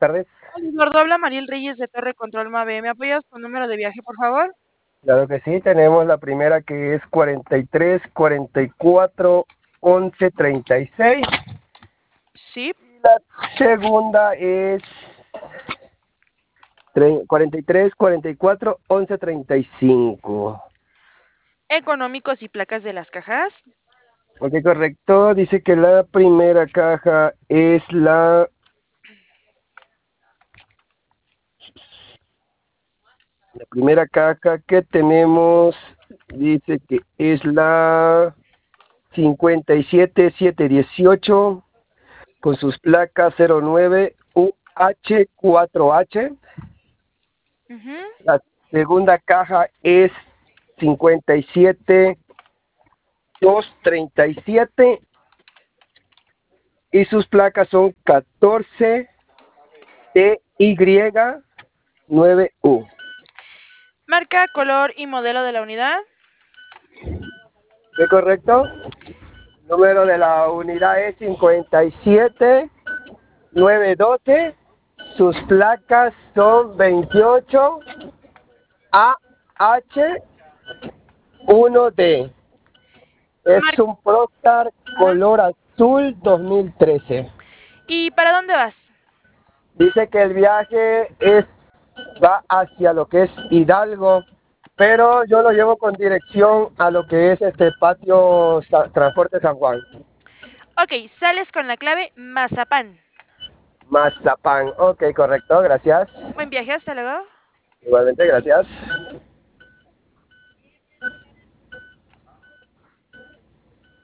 tardes. Eduardo, habla Mariel Reyes de Torre Control Mave. ¿Me apoyas con número de viaje, por favor? Claro que sí, tenemos la primera que es 43, 44, 11, 36. Sí. La segunda es 43, 44, 11, 35. Económicos y placas de las cajas. Ok, correcto. Dice que la primera caja es la primera caja que tenemos, dice que es la 57718 con sus placas 09 UH4H. Ujú. La segunda caja es 57237 y sus placas son 14 TY9U. Marca, color y modelo de la unidad. ¿Es correcto? El número de la unidad es 57912. Sus placas son 28 AH1D. Es Mar- un Prostar Ajá. color azul 2013. ¿Y para dónde vas? Dice que el viaje va hacia lo que es Hidalgo, pero yo lo llevo con dirección a lo que es este patio Transporte San Juan. Ok, sales con la clave Mazapán. Mazapán. Ok, correcto, gracias. Buen viaje, hasta luego. Igualmente, gracias.